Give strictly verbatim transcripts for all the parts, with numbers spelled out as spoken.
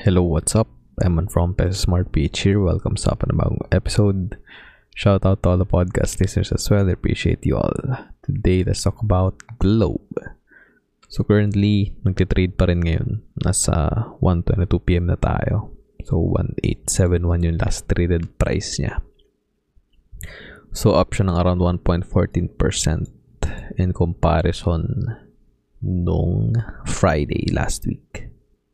Hello, what's up? Eman from Peso Smart Beach here. Welcome sa panibagong episode. Shout out to all the podcast listeners as well. I appreciate you all. Today, let's talk about Globe. So currently, nagtitrade pa rin ngayon. Nasa one twenty-two p.m. na tayo. So one eight seven one yung last traded price niya. So up siya ng around one point one four percent in comparison nung Friday last week.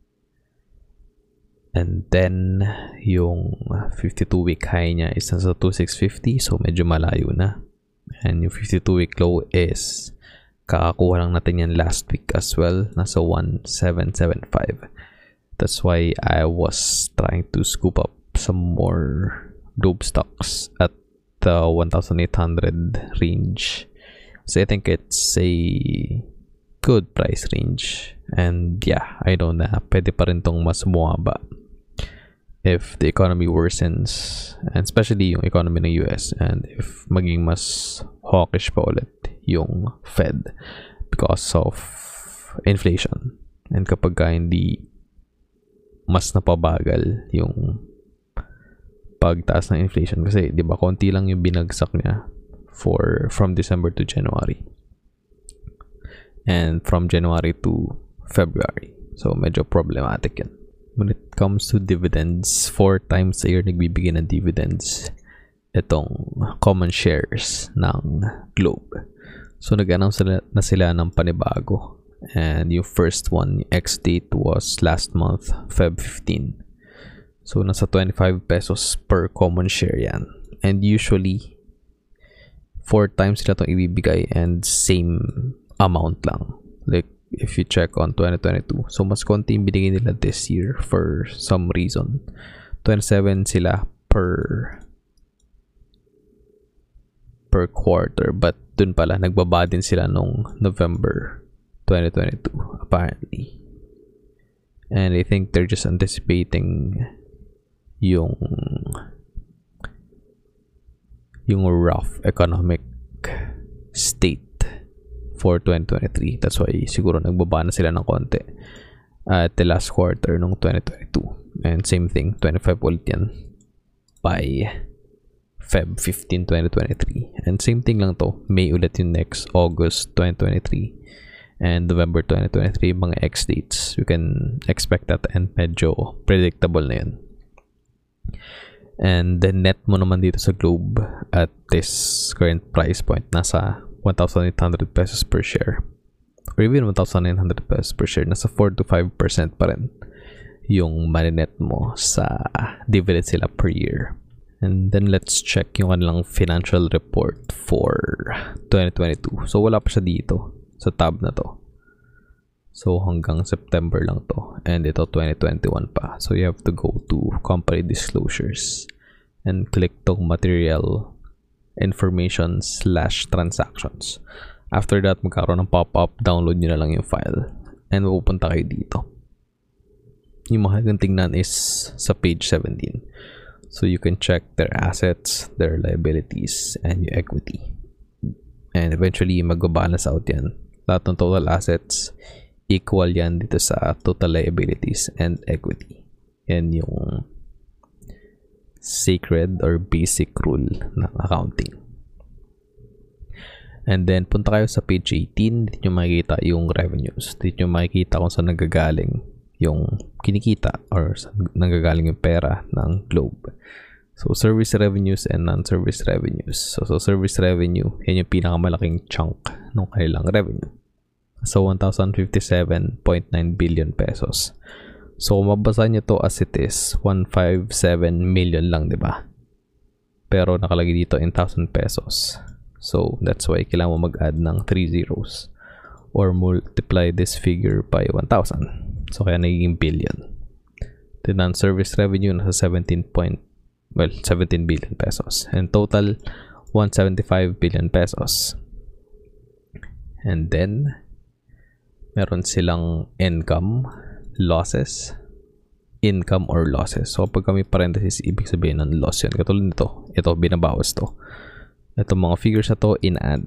And then, yung fifty-two week high niya is nasa two six five zero. So, medyo malayo na. And yung fifty-two week low is kakakuha lang natin yan last week as well. Nasa one seven seven five. That's why I was trying to scoop up some more Globe stocks at the one thousand eight hundred range. So, I think it's a good price range. And yeah, I know na pwede pa rin tong mas bumaba if the economy worsens, and especially yung economy ng U S, and if maging mas hawkish pa ulit yung Fed because of inflation. And kapag ka hindi mas napabagal yung pagtaas ng inflation, kasi di ba konti lang yung binagsak niya for from December to January and from January to February. So medyo problematic yan. When it comes to dividends, four times a year nagbibigay ng dividends itong common shares ng Globe. So nag-announce na sila ng panibago. And yung first one, yung ex-date was last month, February fifteenth. So nasa twenty-five pesos per common share yan. And usually, four times sila itong ibibigay and same amount lang. Like, if you check on twenty twenty-two, so mas konti yung binigay nila this year for some reason. twenty-seven sila per per quarter, but dun pala nagbaba din sila nung November twenty twenty-two apparently. And I think they're just anticipating yung yung rough economic state for twenty twenty-three. That's why siguro nagbaba na sila ng konti at the last quarter ng twenty twenty-two. And same thing, twenty-five ulit yan by February fifteenth, twenty twenty-three. And same thing lang to, May ulit yung next, August twenty twenty-three and November twenty twenty-three, mga X dates. You can expect that, and medyo predictable na yan. And the net mo naman dito sa Globe at this current price point, nasa one thousand eight hundred pesos per share, or even one thousand nine hundred pesos per share. Nasa four to five percent pa rin yung money net mo sa dividend sila per year. And then let's check yung kanilang financial report for twenty twenty-two. So wala pa siya dito sa tab na to. So hanggang September lang to, and ito twenty twenty-one pa. So you have to go to company disclosures and click tong material information slash transactions. After that, magkaroon ng pop-up, download nyo na lang yung file, and mapupunta kayo dito. Yung mahalagang tingnan is sa page seventeen. So you can check their assets, their liabilities, and your equity. And eventually, mag-balance out yan. Lahat ng total assets, equal yan dito sa total liabilities and equity. Yan yung sacred or basic rule ng accounting. And then punta kayo sa page eighteen, dito nyo makikita yung revenues. Dito nyo makikita kung saan nagagaling yung kinikita or saan nagagaling yung pera ng Globe. So service revenues and non-service revenues. So, so service revenue, yan yung pinakamalaking chunk ng kanilang revenue. So one thousand fifty-seven point nine billion pesos. So, kung mabasa nyo to as it is, one hundred fifty-seven million lang, di ba? Pero nakalagay dito in one thousand pesos. So, that's why kailangan mo mag-add ng three zeros or multiply this figure by one thousand. So, kaya nagiging billion. The non-service revenue nasa seventeen point, well, seventeen billion pesos. And total, one hundred seventy-five billion pesos. And then, meron silang income, losses, income or losses. So pag kami parenthesis, ibig sabihin ng loss yun. Katulad nito, ito binabawas to. Ito mga figures na to in-add.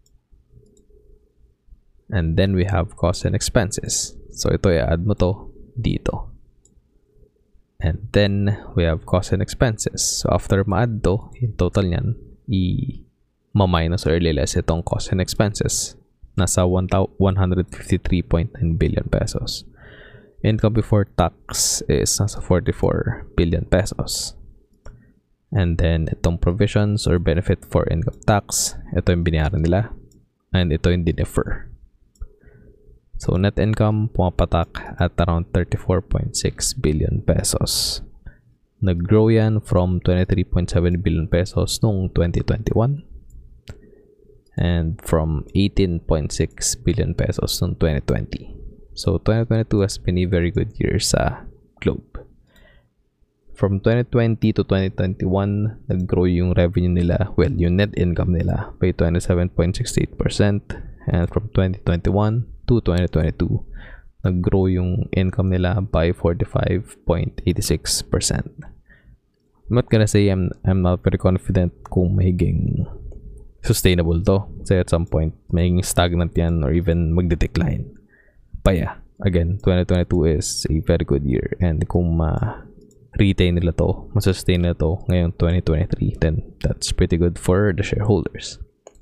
And then we have costs and expenses. So ito i-add mo to dito. And then we have cost and expenses. So after ma-add to, yung total niyan, i-ma-minus or i-less itong cost and expenses. Nasa one hundred fifty-three point nine billion pesos. Income before tax is nasa forty-four billion pesos. And then itong provisions or benefit for income tax, ito yung binayaran nila. And ito yung dinefer. So net income pumapatak at around thirty-four point six billion pesos. Nag-grow yan from twenty-three point seven billion pesos noong twenty twenty-one. And from eighteen point six billion pesos noong twenty twenty. So twenty twenty-two has been a very good year sa Globe. From twenty twenty to twenty twenty-one, nag-grow yung revenue nila, well, yung net income nila by twenty-seven point six eight percent. And from twenty twenty-one to twenty twenty-two, nag-grow yung income nila by forty-five point eight six percent. I'm not gonna say I'm, I'm not very confident kung magiging sustainable to. Kasi at some point, magiging stagnant yan or even magde-decline. But yeah, again, twenty twenty-two is a very good year. And kung ma-retain nila to, ma-sustain nila to ngayong twenty twenty-three, then that's pretty good for the shareholders.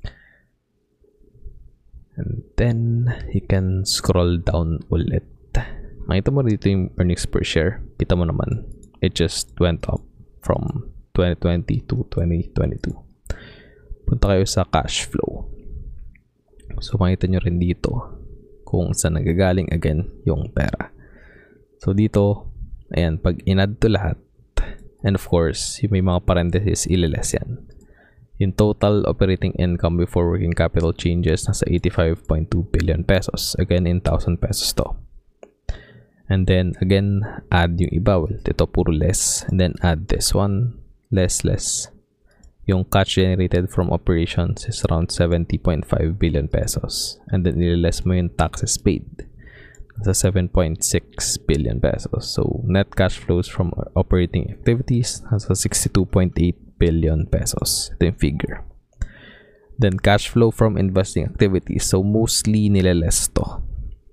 And then, you can scroll down ulit. Makita mo dito yung earnings per share. Kita mo naman, it just went up from twenty twenty to twenty twenty-two. Punta kayo sa cash flow. So, makita nyo rin dito kung saan nagagaling again yung pera. So, dito, ayan, pag in-add to lahat, and of course, yung may mga parentheses, ililess yan. Yung total operating income before working capital changes nasa eighty-five point two billion pesos. Again, in one thousand pesos to. And then, again, add yung iba. Well, ito puro less. And then, add this one. Less, less. Yung cash generated from operations is around seventy point five billion pesos. And then, ililess mo yung taxes paid. Nasa seven point six billion pesos. So, net cash flows from operating activities nasa sixty-two point eight billion pesos. Ito yung figure. Then, cash flow from investing activities. So, mostly nililess to.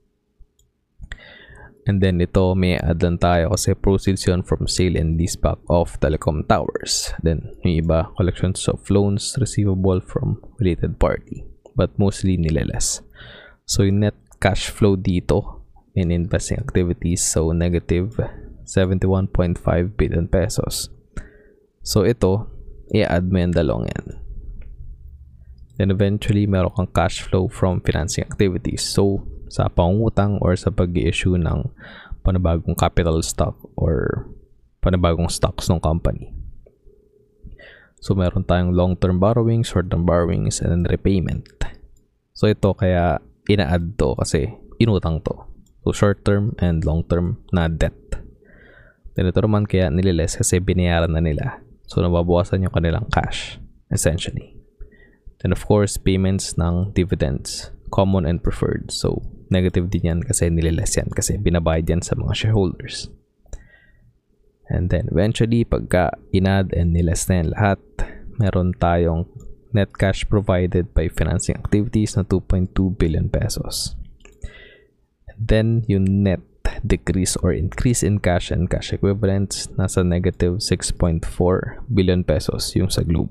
And then, ito may add lang tayo kasi proceeds yun from sale and leaseback of telecom towers. Then, yung iba, collections of loans receivable from related party. But mostly nililess. So, yung net cash flow dito in investing activities, so negative seventy-one point five billion pesos. So, ito, i-add mo yung dalawang yan. Then eventually, meron kang cash flow from financing activities. So, sa pangungutang or sa pag-i-issue ng panibagong capital stock or panibagong stocks ng company. So, meron tayong long-term borrowings, short-term borrowings, and then repayment. So, ito kaya ina-add to kasi inutang to. So, short-term and long-term na debt. Then, ito naman kaya nililess kasi binayaran na nila. So, nababawasan yung kanilang cash, essentially. Then, of course, payments ng dividends, common and preferred. So, negative din yan kasi nililess yan kasi binabayad yan sa mga shareholders. And then, eventually, pagka inad and niless na yan lahat, meron tayong net cash provided by financing activities na two point two billion pesos. And then, yung net decrease or increase in cash and cash equivalents nasa negative six point four billion pesos yung sa Globe.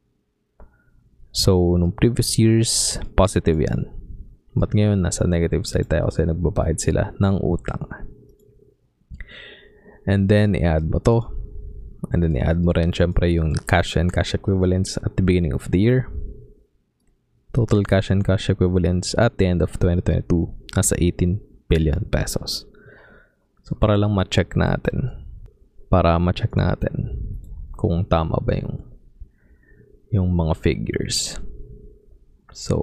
So, nung previous years, positive yan. But ngayon, nasa negative side tayo kasi nagbabayad sila ng utang. And then, i-add mo to. And then, i-add mo rin syempre yung cash and cash equivalents at the beginning of the year. Total cash and cash equivalents at the end of twenty twenty-two, nasa eighteen billion pesos. So, para lang ma-check natin. Para ma-check natin kung tama ba yung yung mga figures. So,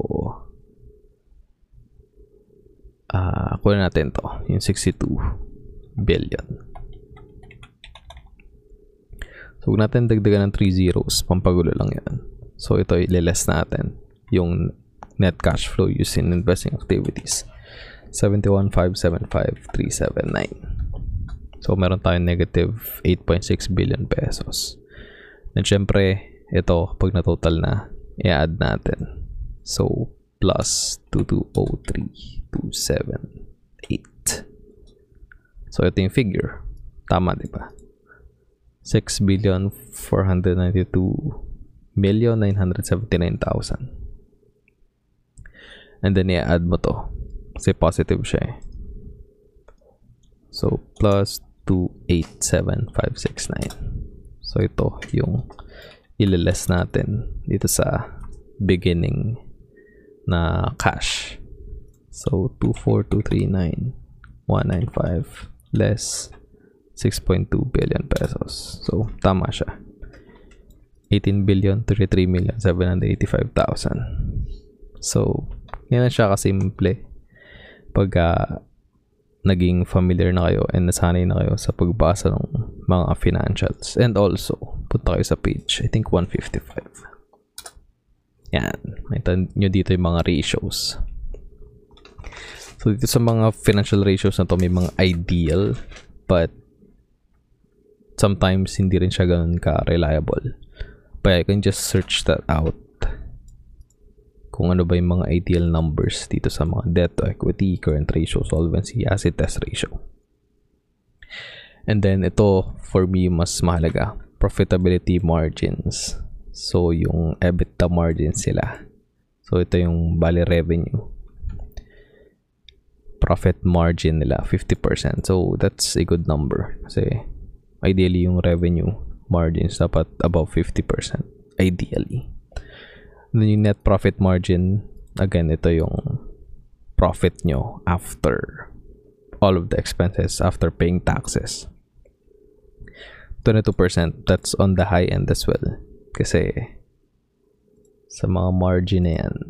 ah, uh, kunin natin to, yung sixty-two billion. So, huwag natin dagdagan ng three zeros, pampagulo lang yan. So, ito ililess natin yung net cash flow used in investing activities. seventy-one five seventy-five three seventy-nine. So, meron tayong negative eight point six billion pesos. And syempre, ito, pag na-total na, i-add natin. So, plus two two zero three two seven eight. So, ito yung figure. Tama, di ba? six billion four hundred ninety-two million nine hundred seventy-nine thousand. And then, i-add mo to. Kasi positive siya eh. So, plus two eight seven five six nine. So, ito yung ililess natin dito sa beginning na cash. So, two four two three nine one nine five less six point two billion pesos. So, tama siya. eighteen billion thirty-three million seven hundred eighty-five thousand. So, yan lang siya kasimple. Pag uh, naging familiar na kayo and nasanay na kayo sa pagbasa ng mga financials. And also, punta kayo sa page, I think one fifty-five. Yan. Makita nyo dito yung mga ratios. So, dito sa mga financial ratios na to, may mga ideal, but sometimes hindi rin siya ganun ka-reliable. But I can just search that out. Kung ano ba yung mga ideal numbers dito sa mga debt to equity, current ratio, solvency, acid test ratio. And then ito for me mas mahalaga, profitability margins. So yung EBITDA margins sila. So ito yung bali revenue. Profit margin nila fifty percent. So that's a good number kasi ideally yung revenue margins dapat above fifty percent ideally. Then yung net profit margin, again, ito yung profit nyo after all of the expenses, after paying taxes. twenty-two percent, that's on the high end as well. Kasi sa mga margin na yan,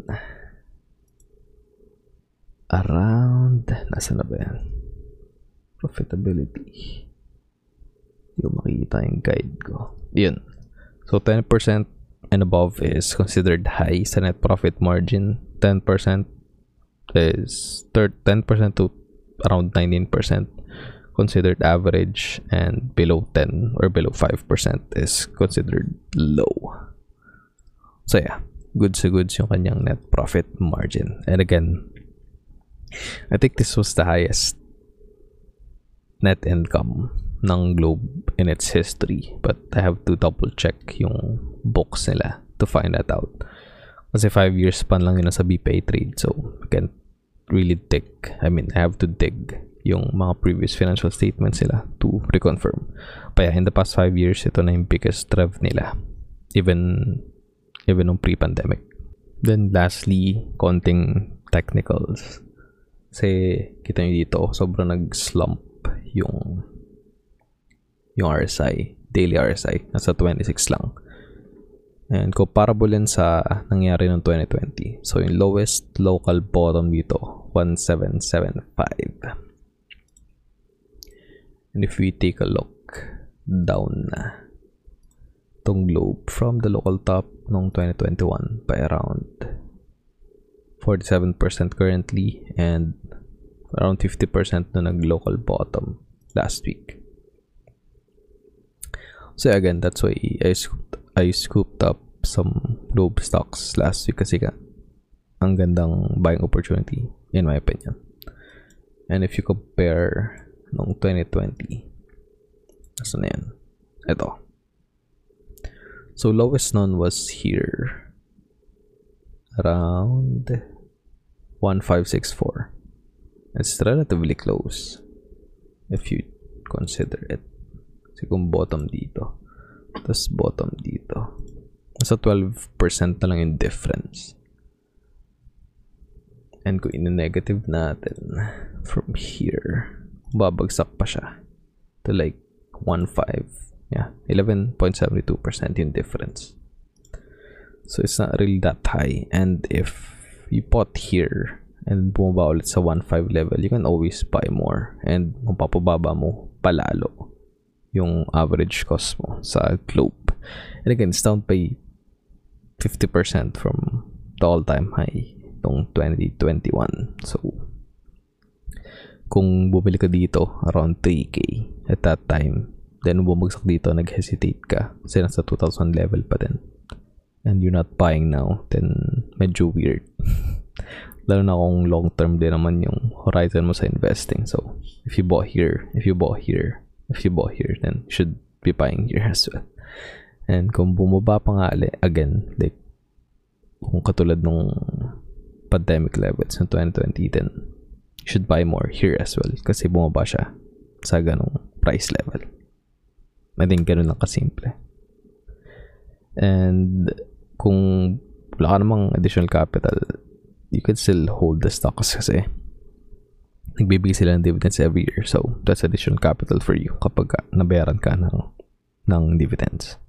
around, nasa na ba yan? Profitability. Yung makikita yung guide ko. Yun. So, ten percent and above is considered high sa net profit margin. ten percent is ten percent to around nineteen percent considered average, and below ten or below five percent is considered low. So yeah, goods to goods yung kanyang net profit margin. And again, I think this was the highest net income ng Globe in its history, but I have to double check yung books nila to find that out. Kasi five years span lang yun sa B P I Trade, so I can't really dig. I mean, I have to dig yung mga previous financial statements nila to reconfirm. But yeah, in the past five years, ito na yung biggest rev nila, even even nung pre-pandemic. Then lastly, konting technicals. Kasi kita nyo dito, sobrang nag-slump yung yung R S I, daily R S I, nasa twenty-six lang. And comparable yan sa nangyari noong twenty twenty. So, yung lowest local bottom dito, one seven seven five. And if we take a look down na tong Globe from the local top noong twenty twenty-one by around forty-seven percent currently and around fifty percent na nag-local bottom last week. So again, that's why I scooped, I scooped up some Globe stocks last week kasi ka ang gandang buying opportunity in my opinion. And if you compare noong twenty twenty, nasa na yan? Ito. So lowest nun was here around one five six four. It's relatively close if you consider it. Kasi kung bottom dito, tapos bottom dito, nasa twelve percent na lang yung difference. And kung ina-negative natin from here, babagsak pa siya to like one five. Yeah, eleven point seven two percent yung difference. So it's not really that high. And if you bought here and bumaba ulit sa one five level, you can always buy more. And mapapababa mo palalo yung average cost mo sa Globe. And again, it's down by fifty percent from the all-time high noong twenty twenty-one. So, kung bumili ka dito around three K at that time, then bumagsak dito, nag-hesitate ka kasi nasa two thousand level pa din, and you're not buying now, then medyo weird. Lalo na kung long term din naman yung horizon mo sa investing. So, if you bought here, if you bought here, if you bought here, then you should be buying here as well. And kung bumaba pa nga again, like, kung katulad nung pandemic levels ng twenty twenty, then you should buy more here as well kasi bumaba siya sa ganong price level. I think ganun lang kasimple. And kung wala ka namang additional capital, you could still hold the stocks kasi nagbibigay sila ng dividends every year. So, that's additional capital for you kapag nabayaran ka ng, ng dividends.